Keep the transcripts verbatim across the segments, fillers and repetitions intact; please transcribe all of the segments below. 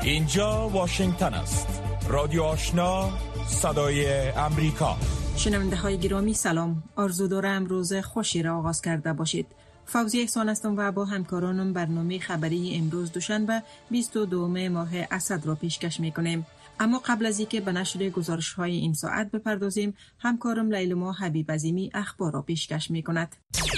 اینجا واشنگتن است. رادیو آشنا، صدای امریکا. شنونده های گرامی سلام. آرزو دارم روز خوشی را آغاز کرده باشید. فوزی احسان هستم و با همکارانم برنامه خبری امروز دوشنبه بیست و دوم ماه اسد را پیشکش میکنیم. اما قبل از اینکه به نشر گزارش های این ساعت بپردازیم، همکارم لیلما حبیب عظیمی اخبار را پیشکش میکند.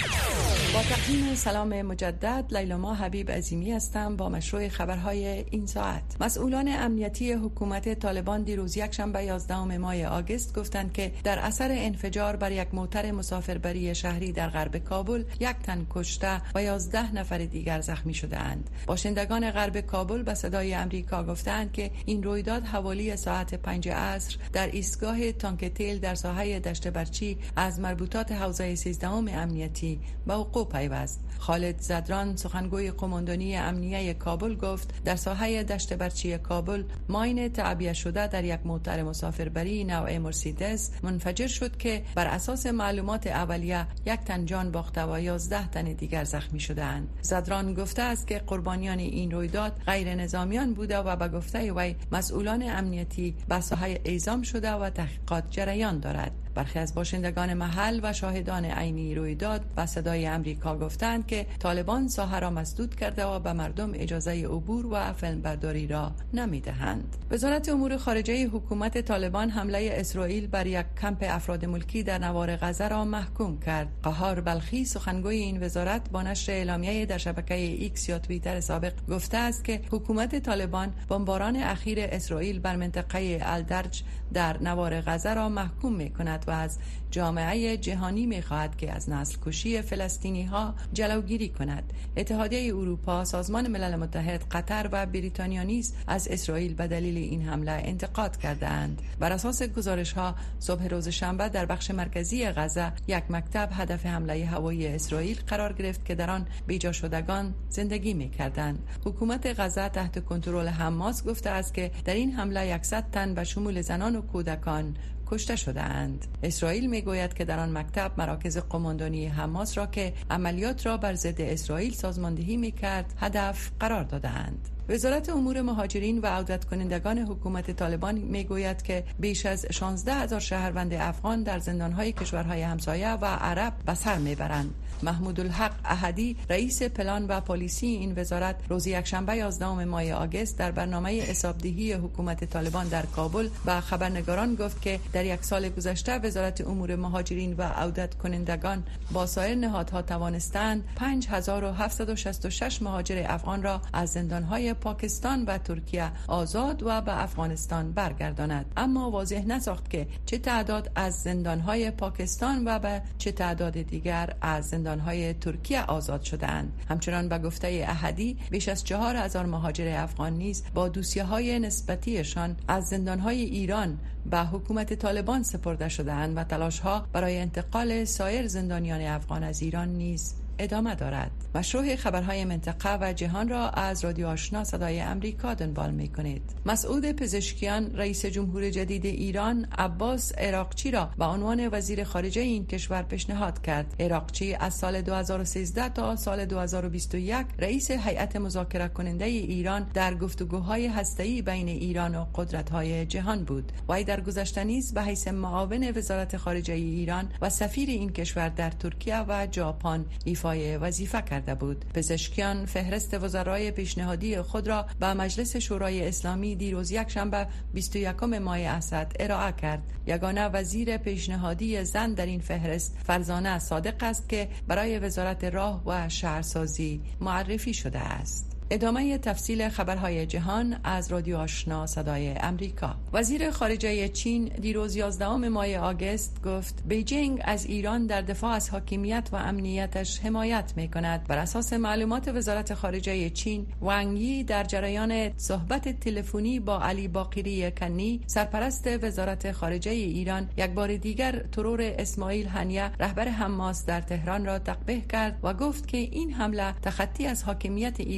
با تقدیم سلام مجدد، لیلما حبیب عظیمی هستم با مشروع خبرهای این ساعت. مسئولان امنیتی حکومت طالبان دیروز یکشنبه یازدهم ماه آگوست گفتند که در اثر انفجار بر یک موتر مسافربری شهری در غرب کابل یک تن کشته و یازده نفر دیگر زخمی شده‌اند. باشندگان غرب کابل به صدای امریکا گفتند که این رویداد حوالی ساعت پنج عصر در ایستگاه تانک تیل در ساحه دشت برچی از مربوطات حوزه سیزدهم امنیتی به وقوع پیوست. خالد زدران سخنگوی قماندانی امنیه کابل گفت در ساحه دشت برچی کابل ماین تعبیه شده در یک موتر مسافربری نوع مرسیدس منفجر شد که بر اساس معلومات اولیه یک تن جان باخته و یازده تن دیگر زخمی شدند. زدران گفته است که قربانیان این رویداد غیر نظامیان بوده و به گفته وی مسئولان امنیتی به ساحه اعزام شده و تحقیقات جریان دارد. برخی از باشندگان محل و شاهدان عینی رویداد به صدای امریکا گفتند که طالبان ساحه را مسدود کرده و به مردم اجازه عبور و فیلمبرداری را نمیدهند. وزارت امور خارجه حکومت طالبان حمله اسرائیل بر یک کمپ افراد ملکی در نوار غزه را محکوم کرد. قهار بلخی سخنگوی این وزارت با نشر اعلامیه در شبکه ایکس یا توییتر سابق گفته است که حکومت طالبان بمباران اخیر اسرائیل بر منطقه الدرج در نوار غزه را محکوم می‌کند و از جامعه جهانی می‌خواهد که از نسل کشی فلسطینی‌ها جلوگیری کند. اتحادیه اروپا، سازمان ملل متحد، قطر و بریتانیا نیز از اسرائیل به دلیل این حمله انتقاد کردند. بر اساس گزارش‌ها صبح روز شنبه در بخش مرکزی غزه یک مکتب هدف حمله هوایی اسرائیل قرار گرفت که در آن بیجا شدگان زندگی می‌کردند. حکومت غزه تحت کنترل حماس گفته است که در این حمله صد تن به شمول زنان و کودکان کشته شده اند. اسرائیل میگوید که در آن مکتب مراکز قماندانی حماس را که عملیات را بر ضد اسرائیل سازماندهی میکرد هدف قرار دادند. وزارت امور مهاجرین و عودت کنندگان حکومت طالبان میگوید که بیش از شانزده هزار شهروند افغان در زندانهای کشورهای همسایه و عرب به سر میبرند. محمود الحق احدی رئیس پلان و پلیسی این وزارت روز یکشنبه یازدهم ماه آگوست در برنامه حسابدهی حکومت طالبان در کابل به خبرنگاران گفت که در یک سال گذشته وزارت امور مهاجرین و عودت کنندگان با سایر نهادها توانستند پنج هزار و هفتصد و شصت و شش مهاجر افغان را از زندانهای پاکستان و ترکیه آزاد و به افغانستان برگرداند، اما واضح نساخت که چه تعداد از زندانهای پاکستان و به چه تعداد دیگر از زندانهای ترکیه آزاد شدند. همچنان به گفته احدی بیش از چهار هزار مهاجر افغان نیز با دوسیه‌های نسبتیشان از زندانهای ایران به حکومت طالبان سپرده شده‌اند و تلاش‌ها برای انتقال سایر زندانیان افغان از ایران نیز ادامه دارد. مشروع خبرهای منطقه و جهان را از رادیو آشنا صدای امریکا دنبال می کنید. مسعود پزشکیان رئیس جمهور جدید ایران عباس عراقچی را به عنوان وزیر خارجه این کشور پیشنهاد کرد. عراقچی از سال دو هزار و سیزده تا سال دو هزار و بیست و یک رئیس هیئت مذاکره کننده ایران در گفتگوهای هسته‌ای بین ایران و قدرت‌های جهان بود. وی در گذشته نیز به حیث معاون وزارت خارجه ایران و سفیر این کشور در ترکیه و ژاپن ایفای وظیفه کرده بود. پزشکیان فهرست وزرای پیشنهادی خود را به مجلس شورای اسلامی دیروز یکشنبه بیست و یکم ماه اسد ارائه کرد. یگانه وزیر پیشنهادی زن در این فهرست فرزانه صادق است که برای وزارت راه و شهرسازی معرفی شده است. ادامه تفصیل خبرهای جهان از رادیو آشنا صدای امریکا. وزیر خارجه چین دیروز یازدهم ماه آگوست گفت بیجینگ از ایران در دفاع از حاکمیت و امنیتش حمایت می‌کند. بر اساس معلومات وزارت خارجه چین، وانگ یی در جریان صحبت تلفنی با علی باقری کنی سرپرست وزارت خارجه ایران یک بار دیگر ترور اسماعیل هنیه رهبر حماس در تهران را تقبیح کرد و گفت که این حمله تخطی از حاکمیت ایران بود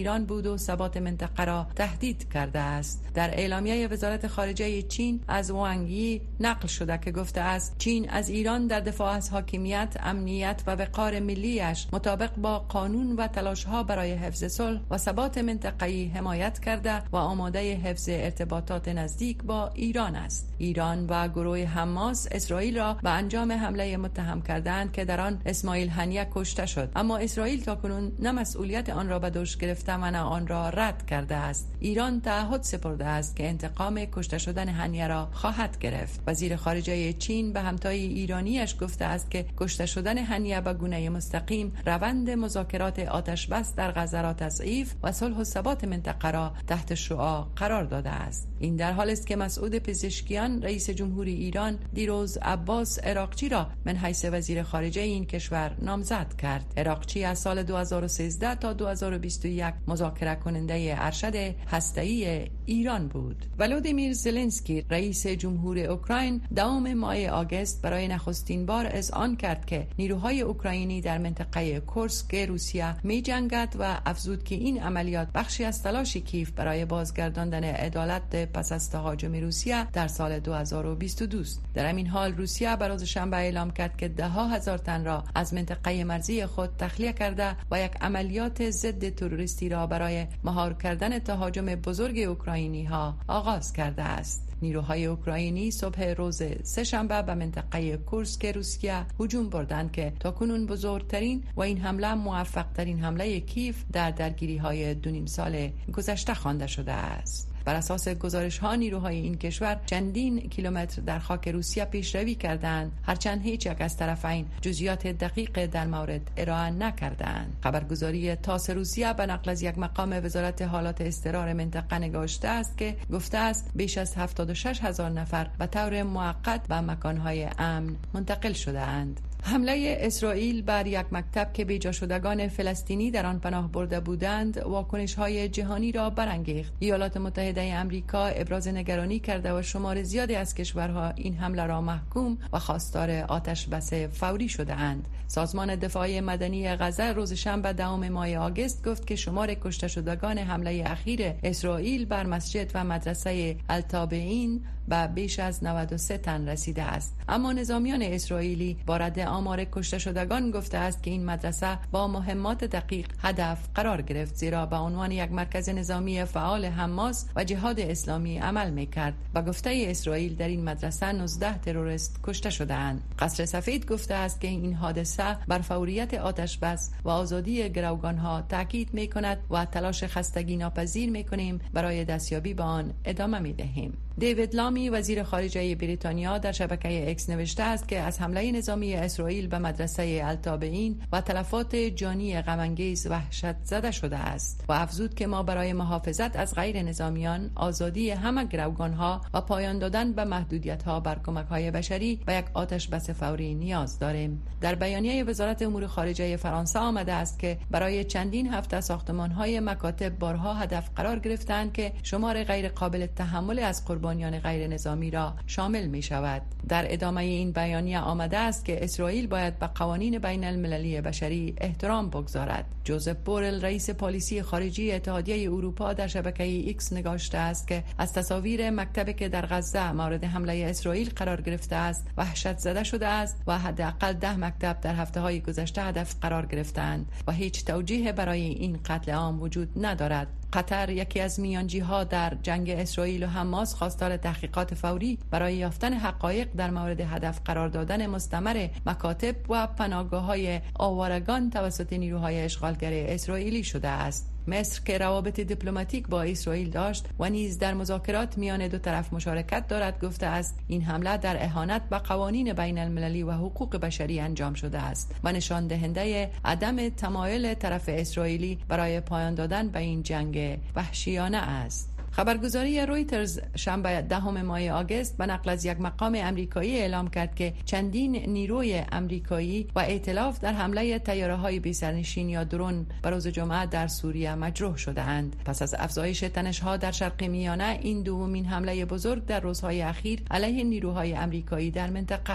بهبود و ثبات منطقه را تهدید کرده است. در اعلامیه وزارت خارجه چین از وانگ یی نقل شده که گفته است چین از ایران در دفاع از حاکمیت، امنیت و وقار ملیش مطابق با قانون و تلاش‌ها برای حفظ صلح و ثبات منطقه‌ای حمایت کرده و آماده حفظ ارتباطات نزدیک با ایران است. ایران و گروه حماس اسرائیل را به انجام حمله متهم کردند که در آن اسماعیل هنیه کشته شد، اما اسرائیل تاکنون نه مسئولیت آن را به دوش گرفته و نه آن را رد کرده است. ایران تعهد سپرده است که انتقام کشته شدن هنیه را خواهد گرفت. وزیر خارجه چین به همتای ایرانیش گفته است که کشته شدن هنیه به گونه مستقیم روند مذاکرات آتش بس در غزه را تضعیف و صلح و ثبات منطقه را تحت شعاع قرار داده است. این در حالی است که مسعود پزشکیان رئیس جمهوری ایران دیروز عباس عراقچی را من حیث وزیر خارجه این کشور نامزد کرد. عراقچی از سال دو هزار و سیزده تا دو هزار و بیست و یک مذاکره کننده ارشد هسته‌ای ایران بود. ولودیمیر زلنسکی رئیس جمهور اوکراین دوام ماه آگوست برای نخستین بار اذعان کرد که نیروهای اوکراینی در منطقه کورسک روسیه می جنگد و افزود که این عملیات بخشی از تلاش کیف برای بازگرداندن عدالت پس از تهاجم روسیه در سال دو هزار و بیست و دو است. در همین حال روسیه بر روز شنبه اعلام کرد که ده ها هزار تن را از منطقه مرزی خود تخلیه کرده و یک عملیات ضد تروریستی را برای مهار کردن تهاجم بزرگ اوکراینی ها آغاز کرده است. نیروهای اوکراینی صبح روز سه‌شنبه به منطقه کورسک روسیه هجوم بردند که تاکنون بزرگترین و این حمله موفق ترین حمله کیف در درگیری های دو نیم سال گذشته خوانده شده است. بر اساس گزارش ها نیروهای این کشور چندین کیلومتر در خاک روسیه پیشروی کردند، هرچند هیچ یک از طرفین جزئیات دقیق در مورد ارائه نکردند. خبرگزاری تاس روسیه به نقل از یک مقام وزارت حالات اضطرار منطقه نگاشته است که گفته است بیش از هفتاد و شش هزار نفر به طور موقت به مکانهای امن منتقل شده اند. حمله اسرائیل بر یک مکتب که بیجا شدگان فلسطینی در آن پناه برده بودند واکنش‌های جهانی را برانگیخت. ایالات متحده آمریکا ابراز نگرانی کرده و شمار زیادی از کشورها این حمله را محکوم و خواستار آتش بس فوری شده اند. سازمان دفاع مدنی غزه روز شنبه دهم ماه آگوست گفت که شمار کشته شدگان حمله اخیر اسرائیل بر مسجد و مدرسه التابعین به بیش از نود و سه تن رسیده است. اما نظامیان اسرائیلی با رد آمار کشته شدگان گفته است که این مدرسه با مهمات دقیق هدف قرار گرفت، زیرا به عنوان یک مرکز نظامی فعال حماس و جهاد اسلامی عمل میکرد. با گفته اسرائیل در این مدرسه نوزده تروریست کشته شده‌اند. قصر سفید گفته است که این حادثه بر فوریت آتش بس و آزادی گروگانها تاکید میکند و تلاش خستگی ناپذیر میکنیم برای دستیابی به آن ادامه میدهیم. دیوید لامی وزیر خارجه بریتانیا در شبکه اکس نوشته است که از حمله نظامی اسرائیل به مدرسه التابعین و تلفات جانی غم‌انگیز وحشت زده شده است و افزود که ما برای محافظت از غیر نظامیان، آزادی همه گروگانها و پایان دادن به محدودیت‌ها بر کمک‌های بشری و یک آتش بس فوری نیاز داریم. در بیانیه وزارت امور خارجه فرانسه آمده است که برای چندین هفته ساختمان‌های مکاتب بارها هدف قرار گرفتند که شمار غیر قابل تحمل از قربانیان غیر نظامی را شامل می شود. در ادامه این بیانیه آمده است که اسرائیل باید به قوانین بین المللی بشری احترام بگذارد. جوزف بورل رئیس پالیسی خارجی اتحادیه اروپا در شبکه ایکس نگاشته است که از تصاویر مکتبی که در غزه مورد حمله اسرائیل قرار گرفته است وحشت زده شده است و حداقل ده مکتب در هفته‌های گذشته هدف قرار گرفتند و هیچ توجیه برای این قتل عام وجود ندارد. قطر یکی از میانجی‌ها در جنگ اسرائیل و حماس خواستار تحقیقات فوری برای یافتن حقایق در مورد هدف قرار دادن مستمر مکاتب و پناهگاه‌های آوارگان توسط نیروهای اشغالگر اسرائیلی شده است. مصر که روابط دیپلماتیک با اسرائیل داشت و نیز در مذاکرات میان دو طرف مشارکت دارد گفته است این حمله در اهانت به قوانین بین المللی و حقوق بشری انجام شده است و نشان دهنده عدم تمایل طرف اسرائیلی برای پایان دادن به این جنگ وحشیانه است. خبرگزاری رویترز شنبه دهم ماه آگوست به نقل از یک مقام امریکایی اعلام کرد که چندین نیروی امریکایی و ائتلاف در حمله طیاره‌های بی‌سرنشین یا درون به روز جمعه در سوریه مجروح شده‌اند. پس از افزایش تنش‌ها در شرق میانه این دومین حمله بزرگ در روزهای اخیر علیه نیروهای امریکایی در منطقه است.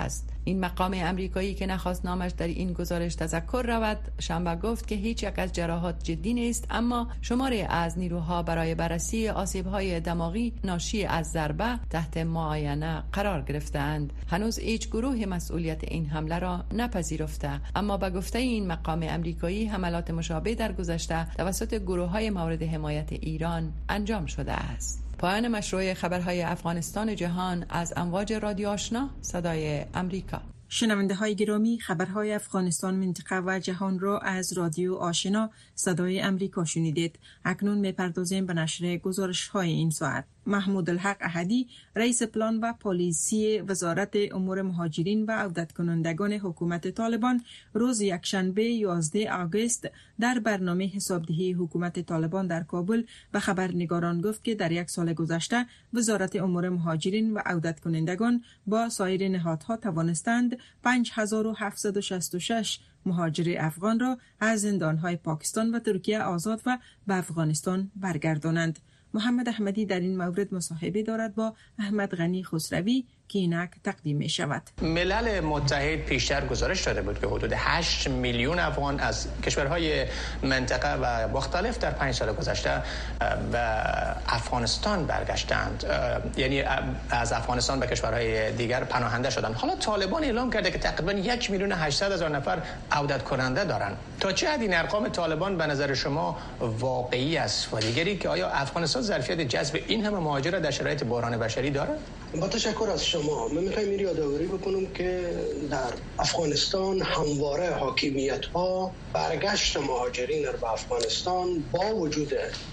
این مقام امریکایی که نخواست نامش در این گزارش تذکر رود، شنبه گفت که هیچ یک از جراحات جدی نیست، اما شماری از نیروها برای بررسی آسیب‌های دماغی ناشی از ضربه تحت معاینه قرار گرفتند. هنوز هیچ گروه مسئولیت این حمله را نپذیرفته، اما به گفته این مقام امریکایی حملات مشابه در گذشته توسط گروه‌های مورد حمایت ایران انجام شده است. پایان مشروع خبرهای افغانستان جهان از امواج رادیو آشنا صدای امریکا. شنونده های گرامی، خبرهای افغانستان، منطقه و جهان را از رادیو آشنا صدای امریکا شنیدید. اکنون می‌پردازیم به نشر گزارش های این ساعت. محمود الحق احدی، رئیس پلان و پالیسی وزارت امور مهاجرین و عودت کنندگان حکومت طالبان، روز یکشنبه یازده آگوست در برنامه حسابدهی حکومت طالبان در کابل به خبرنگاران گفت که در یک سال گذشته وزارت امور مهاجرین و عودت کنندگان با سایر نهادها توانستند پنج هزار و هفتصد و شصت و شش مهاجر افغان را از زندانهای پاکستان و ترکیه آزاد و به افغانستان برگردانند. محمد احمدی در این مورد مصاحبه دارد با احمد غنی خسروی که اینک تقدیم می شود. ملل متحد پیشتر گزارش داده بود که حدود هشت میلیون افغان از کشورهای منطقه و مختلف در پنج سال گذشته به افغانستان برگشتند، یعنی از افغانستان به کشورهای دیگر پناهنده شدند. حالا طالبان اعلام کرده که تقریبا یک میلیون هشتصد هزار نفر عودت کننده دارند. تا چه حد این ارقام طالبان به نظر شما واقعی است و دیگری که آیا افغانستان ظرفیت جذب این همه مهاجر در شرایط بحران بشری دارد؟ با تشکر از شما. من میخوایم این یادآوری بکنم که در افغانستان همواره حاکمیت ها برگشت مهاجرین به افغانستان با وجود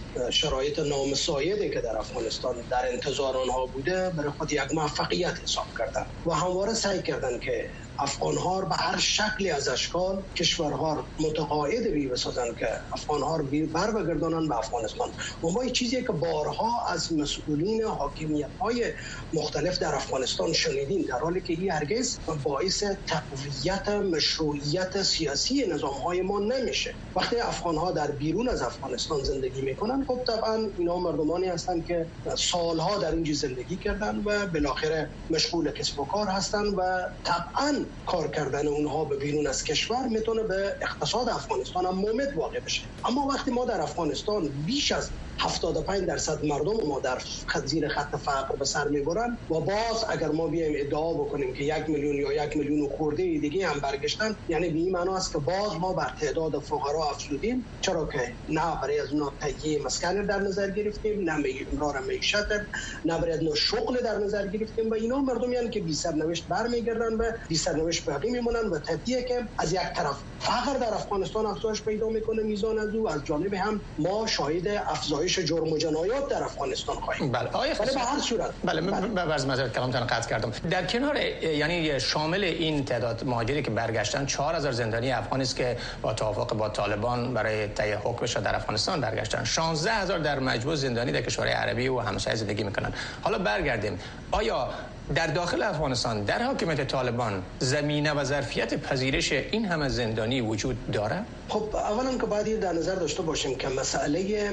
شرایط نامساعدی که در افغانستان در انتظار آنها بوده برای خود یک موفقیت حساب کردن و همواره سعی کردن که افغان‌ها به هر شکلی از اشکال کشورها متقاعد بی بسازن که افغان‌ها رو بر بگردانن به افغانستان. و ما این چیزی که بارها از مسئولین حاکمیت‌های مختلف در افغانستان شنیدیم، در حالی که این هرگز باعث تقویت مشروعیت سیاسی نظام‌های ما نمیشه. وقتی افغان‌ها در بیرون از افغانستان زندگی میکنن، خب طبعا اینا مردمانی هستند که سالها در اینجا زندگی کردن و بالاخره مشغول کسب و کار هستن و طبعا کار کردن اونها به بیرون از کشور میتونه به اقتصاد افغانستان هم ممد واقع بشه. اما وقتی ما در افغانستان بیش از هفتاد و پنج درصد مردم ما در زیر خط فقر به سر میبرن و باز اگر ما بیایم ادعا بکنیم که یک میلیون یا یک میلیون و خورده دیگه هم برگشتن، یعنی به این معنا است که باز ما بر تعداد فقرا افزودیم، چرا که نه برای از اونها تهیه مسکن در نظر گرفتیم، نه امرار معیشت، نه برای از شغل در نظر گرفتیم و اینا مردمی هستند که بی سرنوشت برمیگردن و بی سرنوشت باقی میمونن و طبیعیه که از یک طرف فقر در افغانستان افزایش پیدا میکنه میزان از او، از جانب هم ما شاهد افزایش جرم و جنایات در افغانستان خواهیم. بله آقای به هر صورت بله من عرض معذرت کلامتون قطع کردم. در کنار یعنی شامل این تعداد مهاجری که برگشتن چهار هزار زندانی افغانی است که با توافق با طالبان برای طی حکمش در افغانستان برگشتن. شانزده هزار در مجموع زندانی در کشورهای عربی و همسایه زندگی میکنن. حالا برگردیم، آیا در داخل افغانستان در حاکمیت طالبان زمینه و ظرفیت پذیرش این همه زندانی وجود داره؟ خب اولا که باید در نظر داشته باشیم که مسئله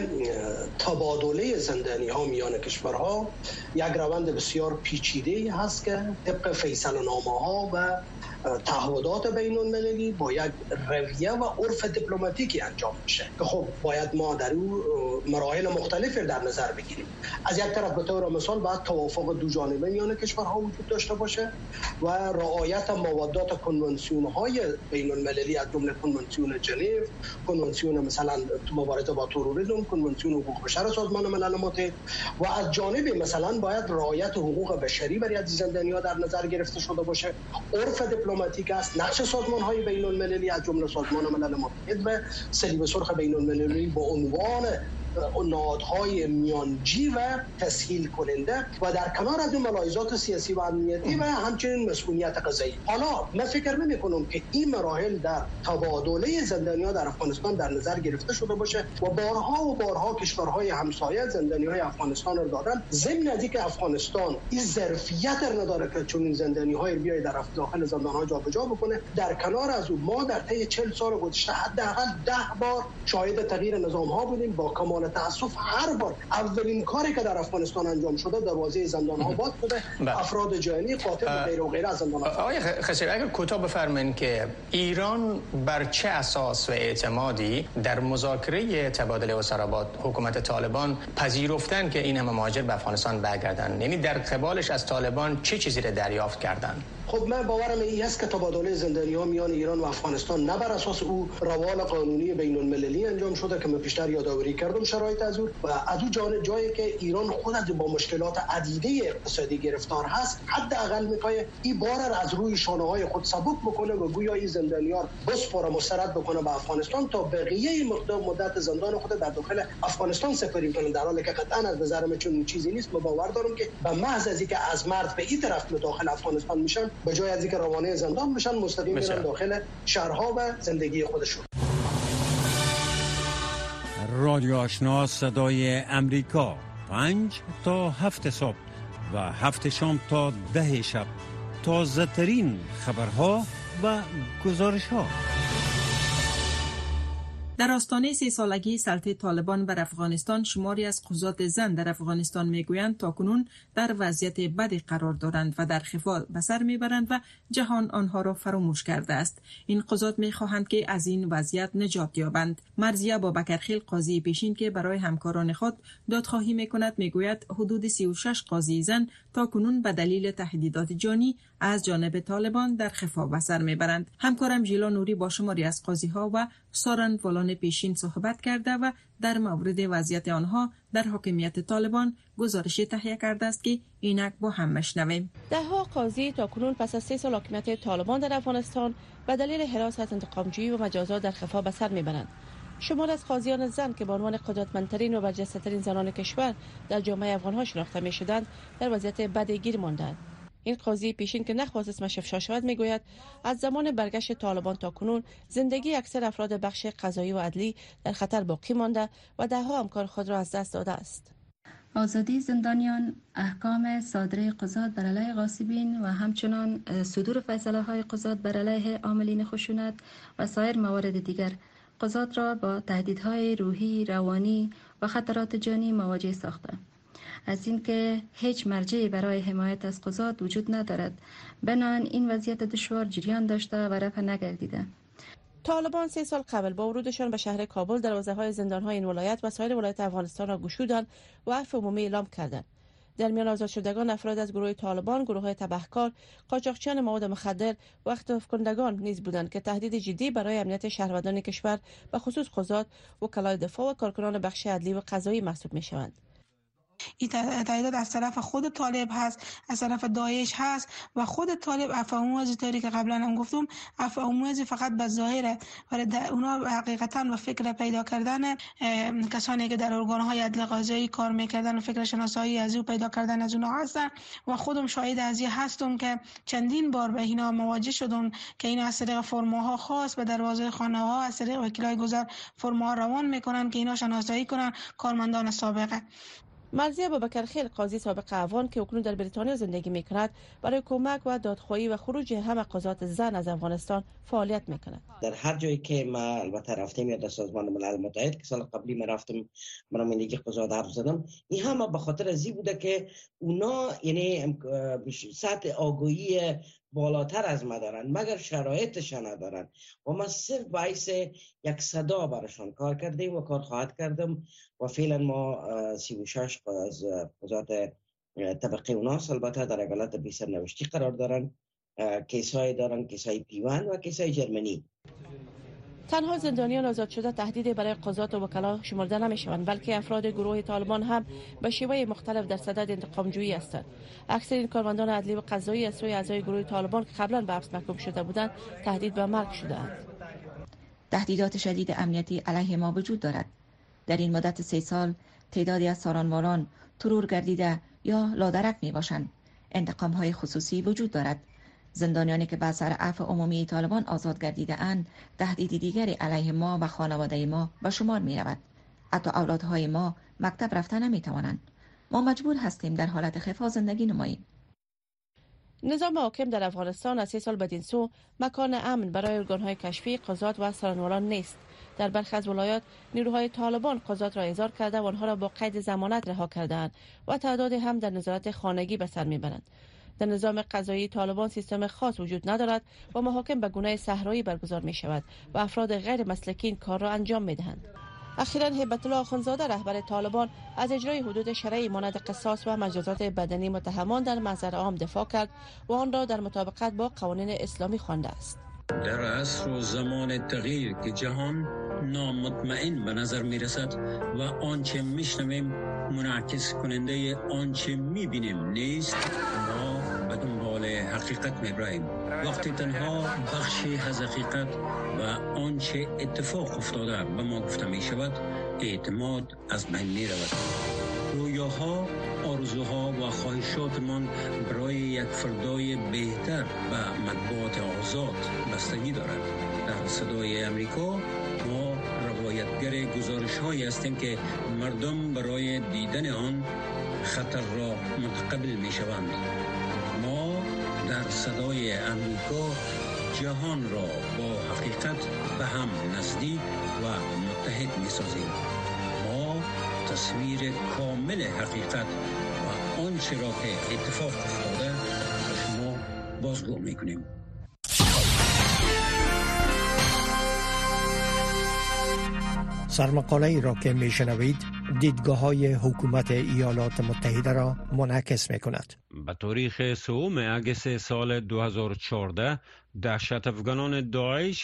تبادله زندانی ها میان کشورها یک روند بسیار پیچیده هست که طبق فیصله نامه ها و تعهدات بین المللی با یک رویه و عرف دیپلماتیکی انجام میشه که خب باید ما در اون مراحل مختلفی در نظر بگیریم. از یک طرف به طور مثال باید توافق دو جانبه میان کشورها وجود داشته باشه و رعایت موادات کنوانسیون های بین المللی از جمله کنوانسیون ژنو، کنوانسیون مثلا مبارزه با تروریسم، کنوانسیون حقوق بشر سازمان ملل متحد و از جانب مثلا باید رعایت حقوق بشری برای از زندانی‌ها در نظر گرفته شده باشه. عرف دیپلماتیک است، نقش سازمان‌های بین المللی از جمله سازمان ملل متحد و صلیب سرخ بین المللی با عنوان نهادهای میانجی و تسهیل کننده و در کنار از اون ملاحظات سیاسی و امنیتی و همچنین مسئولیت قضایی. حالا من فکر نمی کنم که این مراحل در تبادله زندانیان در افغانستان در نظر گرفته شده باشه و بارها و بارها کشورهای همسایه زندانیهای افغانستان رو دادن، ضمن از اینکه افغانستان این ظرفیت رو نداره که چون این زندانی‌های رو بیای در داخل زندان‌ها جابجا بکنه. در کنار از اون ما در طی چهل سال گذشته حداقل ده بار شاهد تغییر نظام‌ها بودیم با کمال عنوان تاسف هر بار اولین کاری که در افغانستان انجام شده دروازه زندان آباد بوده، افراد جانی قاتل و غیره و غیره از زندان آباد. آقای خسروی اگر کوتاه بفرمایید که ایران بر چه اساس و اعتمادی در مذاکره تبادل اسراباد حکومت طالبان پذیرفتن که این همه مهاجر به افغانستان برگردن؟ یعنی در قبالش از طالبان چه چیزی را دریافت کردن؟ خب من باورم این است که تبادل زندانیان میان ایران و افغانستان نه بر اساس او روال قانونی بین المللی انجام شده که من پیشتر یادآوری کردم شرایط از او و از اون جانب جایی که ایران خودش با مشکلات عدیده اقتصادی گرفتار هست، حداقل میخواد این بار را از روی شانه‌های خود سبک بکنه و گویا این زندانیان بسپاره مسترد بکنه به افغانستان تا بقیه مدت زندان خود در داخل افغانستان سپری کنه، در حالی که قطعا از نظر من چون چیزی نیست. من باور دارم که به محض از اینکه از مرد به این طرف داخل افغانستان میشن، به جای از اینکه روانه زندان میشن، مستقیم میرن داخل شهرها و زندگی خودشون. رادیو آشنا صدای امریکا، پنج تا هفت صبح و هفت شام تا ده شب، تازه ترین خبرها و گزارش ها. در آستانه سی سالگی سلطه طالبان بر افغانستان، شماری از قضات زن در افغانستان میگویند تاکنون در وضعیت بدی قرار دارند و در خفا به سر میبرند و جهان آنها را فراموش کرده است. این قضات میخواهند که از این وضعیت نجات یابند. مرضیه بابکرخیل، قاضی پیشین که برای همکاران خود دادخواهی میکند، میگوید حدود سی و شش قاضی زن تاکنون به دلیل تهدیدات جانی از جانب طالبان در خفا به سر میبرند. همکارم ژیلا نوری با شماری از قاضی ها و سارن فلان پیشین صحبت کرده و در مورد وضعیت آنها در حاکمیت طالبان گزارشی تهیه کرده است که اینک با هم مشنویم. ده ها قاضی تا کنون پس از سه سال حاکمیت طالبان در افغانستان به دلیل حراست، انتقامجویی و مجازات در خفا به سر میبرند. شمار از قاضیان زن که به عنوان قدرتمندترین و برجسته‌ترین زنان کشور در جامعه افغان‌ها شناخته می‌شدند، در وضعیت بدی گیر ماندند. این قاضی پیشین که نخواست اسمش افشا شود میگوید از زمان برگشت طالبان تا کنون زندگی اکثر افراد بخش قضایی و عدلی در خطر باقی مانده و ده‌ها همکار خود را از دست داده است. آزادی زندانیان، احکام صادره قضات بر علیه غاصبین و همچنان صدور فیصله های قضات بر علیه عاملین خشونت و سایر موارد دیگر قضات را با تهدیدهای روحی، روانی و خطرات جانی مواجه ساخته. از اینکه هیچ مرجعی برای حمایت از قضات وجود ندارد، بنابراین این وضعیت دشوار جریان داشته و رفع نگردیده. طالبان سه سال قبل با ورودشان به شهر کابل دروازه‌های زندان‌های این ولایت و سایر ولایت افغانستان را گشودند و عفو عمومی اعلام کردند. در میان آزاد شدگان افراد از گروه طالبان، گروه‌های تبهکار، قاچاقچیان مواد مخدر و اختطاف‌کنندگان نیز بودند که تهدید جدی برای امنیت شهروندان کشور به خصوص قضات، وکلای دفاع و کارکنان بخش عدلی و قضایی محسوب می‌شوند. این تهدیدات از طرف خود طالب هست، از طرف داعش هست و خود طالب عفو عمومی طوری که قبلا هم گفتم عفو عمومی فقط به ظاهره، ولی اونا حقیقتا و فکر پیدا کردن کسانی که در ارگان‌های عدل قضایی کار میکردن و فکر شناسایی از او پیدا کردن از اونها هستن و خودم شاهد از این هستم که چندین بار به اینا مواجه شدم که اینا از طریق فرماها خاص به دروازه خانه‌ها از طریق وکلای گذر فرماها روان میکنن که اینا شناسایی کنن کارمندان سابقه. مرضیه بابکرخیل، قاضی سابق اعوان که اکنون در بریتانیا زندگی میکند، برای کمک و دادخواهی و خروج همه قضات زن از افغانستان فعالیت میکند. در هر جایی که ما البته رفتیم یا در سازمان ملل متحد که سال قبلی ما رفتم من میگه قضات حرف زدم، این همه به خاطر ازی بوده که اونا یعنی سطح آگاهی بالاتر از ما دارن مگر شرایطش ندارن و ما صرف باعث یک صدا براشون کار کردیم و کار خواهد کردم و فعلا ما سی و شش از قضات طبقه اوناس البته در اقالت بی سرنوشتی قرار دارن، کیسای دارن، کیسای پیوند و کیسای جرمنی. تنها زندانیان آزاد شده تهدید برای قضات و وکلا شمرده نمیشوند، بلکه افراد گروه طالبان هم به شیوه مختلف در صدد انتقامجویی هستند. اکثر این کارمندان عدلی و قضایی از سوی اعضای گروه طالبان که قبلا به حبس محکوم شده بودند تهدید به مرگ شده‌اند. تهدیدات شدید امنیتی علیه ما وجود دارد. در این مدت سه سال تعدادی از سارانواران ترور گردیده یا لادرک می باشند. انتقام های خصوصی وجود دارد. زندانیانی که به اثر عفو عمومی طالبان آزاد گردیده اند، تهدید دیگری علیه ما و خانواده ما به شمار می رود. حتی اولادهای ما مکتب رفتن نمی توانند. ما مجبور هستیم در حالت خفا زندگی نماییم. نظام حاکم در افغانستان از سه سال بدین سو مکان امن برای ارگان‌های کشفی، قضات و سارانواران نیست. در برخی از ولایات نیروهای طالبان قضات را احضار کرده و آنها را با قید ضمانت رها کردند و تعدادی هم در نظارت خانگی به سر میبرند. در نظام قضایی طالبان سیستم خاص وجود ندارد و محاکم به گونه صحرایی برگزار می شود و افراد غیر مسلکی این کار را انجام می دهند. اخیراً هیبت الله آخوندزاده رهبر طالبان از اجرای حدود شرعی مانند قصاص و مجازات بدنی متهمان در محضر عام دفاع کرد و آن را در مطابقت با قوانین اسلامی خوانده است. در عصر و زمان تغییر که جهان نامطمئن به نظر می رسد و آنچه می شنویم منعکس کننده آنچه می بینیم نیست، ما به دنبال حقیقت می براییم. وقتی تنها بخشی از حقیقت و آنچه اتفاق افتاده به ما گفته می شود، اعتماد از بین می رود. رویاها، آرزوها و خواهشاتمان برای یک فردای بهتر و مطبوعات آزاد بستگی دارد. در صدای امریکا ما روایتگر گزارش هایی هستیم که مردم برای دیدن آن خطر را متقبل می شوند. ما در صدای امریکا جهان را با حقیقت به هم نزدیک و متحد می سازیم. ما تصویر کامل حقیقت و آنچه را که اتفاق افتاده به شما بازگو می کنیم. سرمقاله ای را که می شنوید دیدگاه های حکومت ایالات متحده را منعکس می کند. به تاریخ سوم اگست سال دو هزار و چهارده دهشت افغانان داعش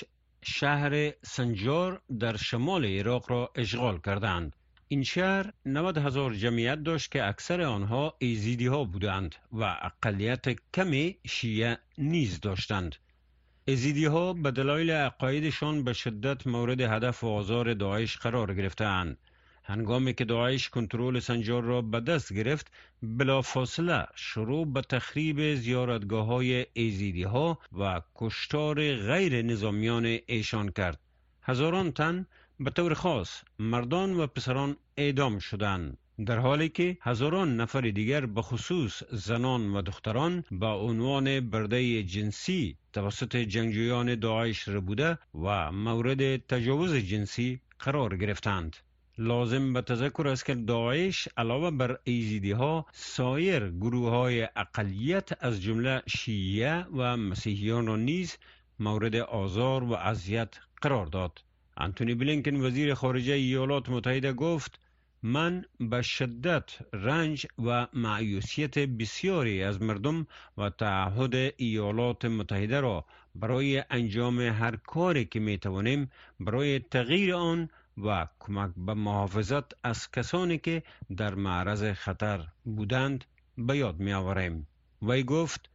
شهر سنجار در شمال عراق را اشغال کردند. این شهر نود هزار جمعیت داشت که اکثر آنها ایزیدی ها بودند و اقلیت کمی شیعه نیز داشتند. ایزیدی ها به دلایل عقایدشان به شدت مورد هدف و آزار داعش قرار گرفتند. هنگامی که داعش کنترل سنجار را به دست گرفت، بلافاصله شروع به تخریب زیارتگاه های ایزیدی ها و کشتار غیر نظامیان ایشان کرد. هزاران تن به طور خاص مردان و پسران اعدام شدند، در حالی که هزاران نفر دیگر به خصوص زنان و دختران با عنوان برده جنسی توسط جنگجویان داعش ربوده و مورد تجاوز جنسی قرار گرفتند. لازم به تذکر است که داعش علاوه بر ایزیدی ها سایر گروه های اقلیت از جمله شیعه و مسیحیان را نیز مورد آزار و اذیت قرار داد. انتونی بلینکن وزیر خارجه ایالات متحده گفت: من به شدت رنج و مایوسیت بسیاری از مردم و تعهد ایالات متحده را برای انجام هر کاری که می توانیم برای تغییر آن و کمک به محافظت از کسانی که در معرض خطر بودند به یاد می آوریم. وی گفت: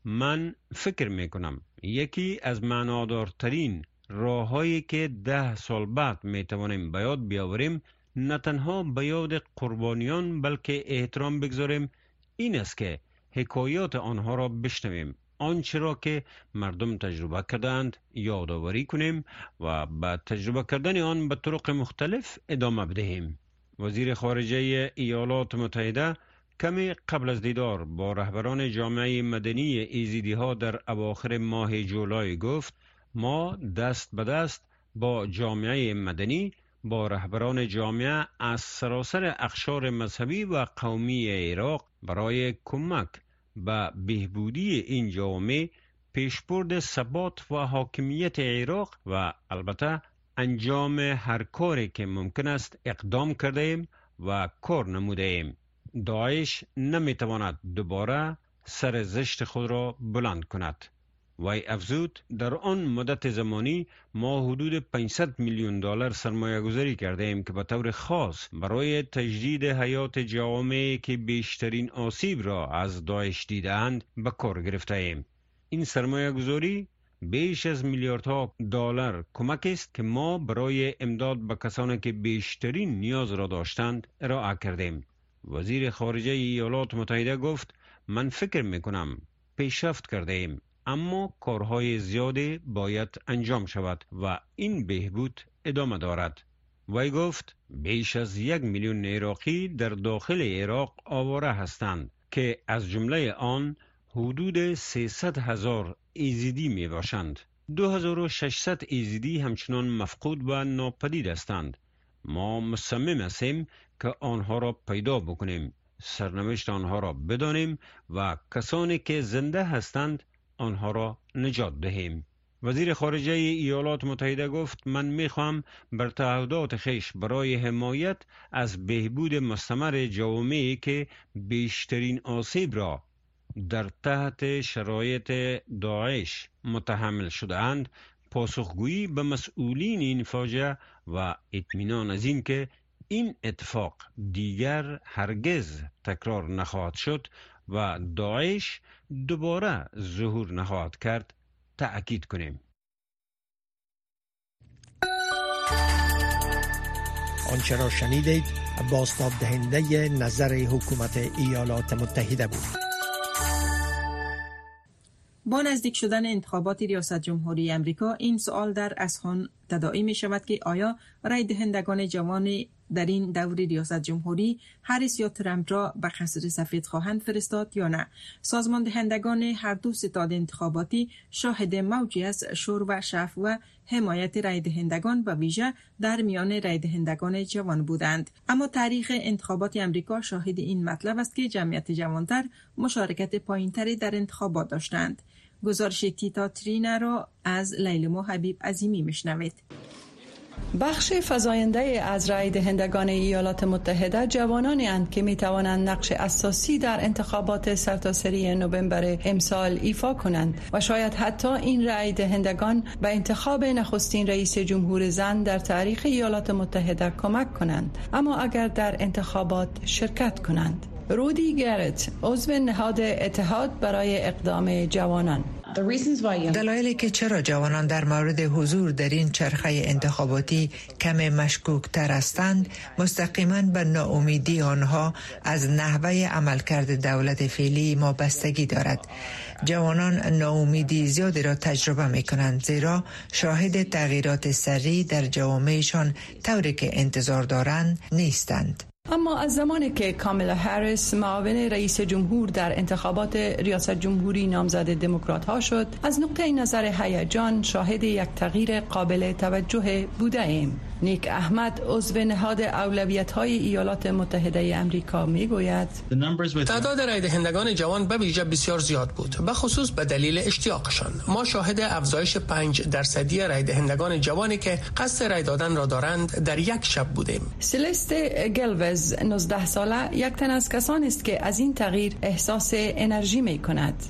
من فکر می کنم یکی از معنادارترین راههایی که ده سال بعد می توانیم به یاد بیاوریم نه تنها به یاد قربانیان بلکه احترام بگذاریم این است که حکایات آنها را بشنویم، آنچه را که مردم تجربه کردند یادآوری کنیم و به تجربه کردن آن به طرق مختلف ادامه بدهیم. وزیر خارجه ایالات متحده کمی قبل از دیدار با رهبران جامعه مدنی ایزیدی ها در اواخر ماه جولای گفت: ما دست به دست با جامعه مدنی، با رهبران جامعه از سراسر اقشار مذهبی و قومی عراق برای کمک به بهبودی این جامعه، پیشبرد ثبات و حاکمیت عراق و البته انجام هر کاری که ممکن است اقدام کرده ایم و کار نموده ایم. داعش نمیتواند دوباره سر زشت خود را بلند کند. وی افزود: در آن مدت زمانی ما حدود پانصد میلیون دلار سرمایه گذاری کرده ایم که به طور خاص برای تجدید حیات جوامعی که بیشترین آسیب را از داعش دیدند به کار گرفته ایم. این سرمایه گذاری بیش از میلیاردها دلار کمک است که ما برای امداد به کسانی که بیشترین نیاز را داشتند ارائه کردیم. وزیر خارجه ایالات متحده گفت: من فکر میکنم پیشرفت کرده ایم، اما کارهای زیادی باید انجام شود و این بهبود ادامه دارد. وی گفت: بیش از یک میلیون عراقی در داخل عراق آواره هستند که از جمله آن حدود سیصد هزار ایزیدی می باشند. دو هزار و ششصد ایزدی همچنان مفقود و ناپدید هستند. ما مصمم هستیم که آنها را پیدا بکنیم، سرنوشت آنها را بدانیم و کسانی که زنده هستند آنها را نجات دهیم. وزیر خارجه ایالات متحده گفت من میخوام بر تعهدات خیش برای حمایت از بهبود مستمر جوامعی که بیشترین آسیب را در تحت شرایط داعش متحمل شده اند پاسخگویی به مسئولین این فاجعه و اطمینان از این که این اتفاق دیگر هرگز تکرار نخواهد شد و داعش دوباره ظهور نخواهد کرد تأکید کنیم. آنچه را شنیدید بازتاب دهنده نظر حکومت ایالات متحده بود. با نزدیک شدن انتخابات ریاست جمهوری امریکا این سوال در اذهان تداعی می شود که آیا رای دهندگان جوان در این دور ریاست جمهوری هریس یا ترامپ را به قصر سفید خواهند فرستاد یا نه. سازمان دهندگان هر دو ستاد انتخاباتی شاهد موجی از شور و شف و حمایت رای دهندگان به ویژه در میان رای دهندگان جوان بودند. اما تاریخ انتخابات امریکا شاهد این مطلب است که جمعیت جوانتر مشارکت پایینتری در انتخابات داشتند. گزارش تیتا ترینا را از لیلما حبیب عظیمی میشنوید. بخش فزاینده از رای دهندگان ایالات متحده جوانانی اند که می توانند نقش اساسی در انتخابات سرتاسری نوامبر امسال ایفا کنند و شاید حتی این رای دهندگان به انتخاب نخستین رئیس جمهور زن در تاریخ ایالات متحده کمک کنند، اما اگر در انتخابات شرکت کنند. رودی گرت، عضو نهاد اتحاد برای اقدام جوانان: دلایلی که چرا جوانان در مورد حضور در این چرخه انتخاباتی کم مشکوک تر هستند مستقیما به ناامیدی آنها از نحوه عملکرد دولت فعلی وابستگی دارد. جوانان ناامیدی زیادی را تجربه می کنند زیرا شاهد تغییرات سریع در جوامعشان طوری که انتظار دارند نیستند. اما از زمانی که کامالا هریس معاون رئیس جمهور در انتخابات ریاست جمهوری نامزد دموکرات ها شد، از نقطه نظر هیجان شاهد یک تغییر قابل توجه بوده ایم. نیک احمد، عضو نهاد اولویت‌های ایالات متحده امریکا میگوید تعداد رای دهندگان جوان به ویژه بسیار زیاد بود، به خصوص به دلیل اشتیاقشان. ما شاهد افزایش پنج درصدی رای دهندگان جوانی که قصد رای دادن را دارند در یک شب بودیم. سلست گلوز، نوزده ساله، یک تن از کسانی است که از این تغییر احساس انرژی می کند.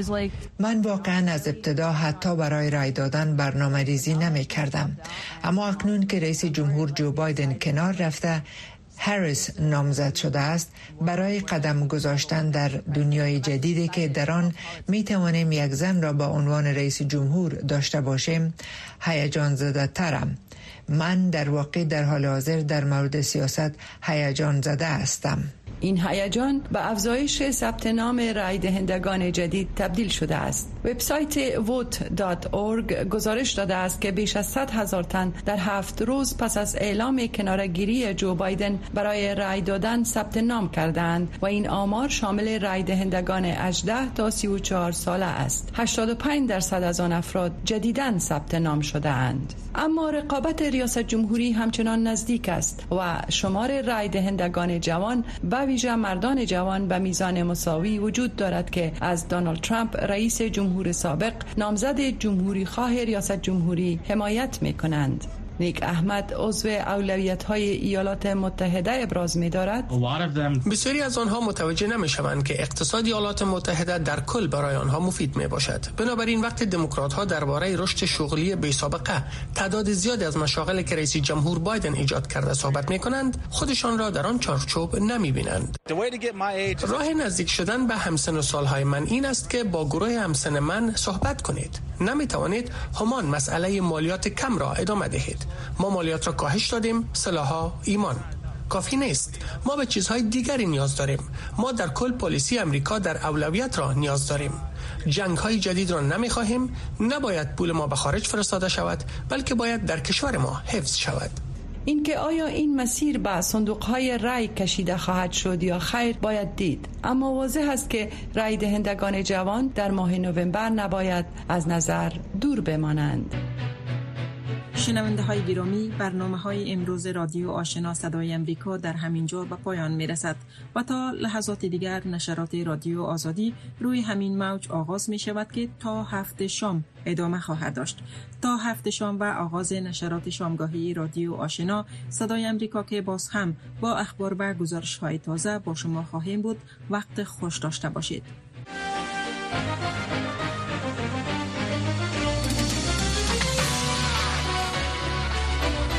من واقعا از ابتدا حتی برای رای دادن برنامه‌ریزی نمی کردم، اما اکنون که رئیس جمهور جو بایدن کنار رفته، هریس نامزد شده است، برای قدم گذاشتن در دنیای جدیدی که در آن می توانیم یک زن را به عنوان رئیس جمهور داشته باشیم هیجان زده ترم. من در واقع در حال حاضر در مورد سیاست هیجان زده هستم. این هیجان به افزایش ثبت نام رای دهندگان جدید تبدیل شده است. وبسایت ووت دات اورگ گزارش داده است که بیش از صد هزار تن در هفت روز پس از اعلام کناره‌گیری جو بایدن برای رای دادن ثبت نام کردند و این آمار شامل رای دهندگان هجده تا سی و چهار ساله است. هشتاد و پنج درصد از آن افراد جدیداً ثبت نام شده اند. اما رقابت ریاست جمهوری همچنان نزدیک است و شمار رای دهندگان جوان به ویژه مردان جوان به میزان مساوی وجود دارد که از دونالد ترامپ رئیس جمهور سابق نامزد جمهوری خواه ریاست جمهوری حمایت می کنند. نیک احمد، عضو اولویت‌های ایالات متحده ابراز می‌دارد. بسیاری از آنها متوجه نمی‌شوند که اقتصاد ایالات متحده در کل برای آنها مفید میباشد. بنابراین وقتی دموکرات‌ها درباره رشد شغلی بی‌سابقه، تعداد زیادی از مشاغلی که رئیس جمهور بایدن ایجاد کرده صحبت می‌کنند، خودشان را در آن چارچوب نمی‌بینند. راه نزدیک شدن به همسن و سالهای من این است که با گروه همسن من صحبت کنید. نمی‌توانید همان مسئله مالیات کم را ادامه دهید. ما مالیات را کاهش دادیم، سلاح‌ها، ایمان. کافی نیست. ما به چیزهای دیگری نیاز داریم. ما در کل پالیسی امریکا در اولویت را نیاز داریم. جنگ‌های جدید را نمی‌خواهیم. نباید پول ما به خارج فرستاده شود، بلکه باید در کشور ما حفظ شود. اینکه آیا این مسیر به صندوق‌های رای کشیده خواهد شد یا خیر باید دید، اما واضح است که رای دهندگان جوان در ماه نوامبر نباید از نظر دور بمانند. شنونده های گرامی، برنامه های امروز رادیو آشنا صدای امریکا در همین جا به پایان می رسد و تا لحظات دیگر نشرات رادیو آزادی روی همین موج آغاز می شود که تا هفت شام ادامه خواهد داشت. تا هفت شام و آغاز نشرات شامگاهی رادیو آشنا صدای امریکا که باز هم با اخبار و گزارش های تازه با شما خواهیم بود. وقت خوش داشته باشید.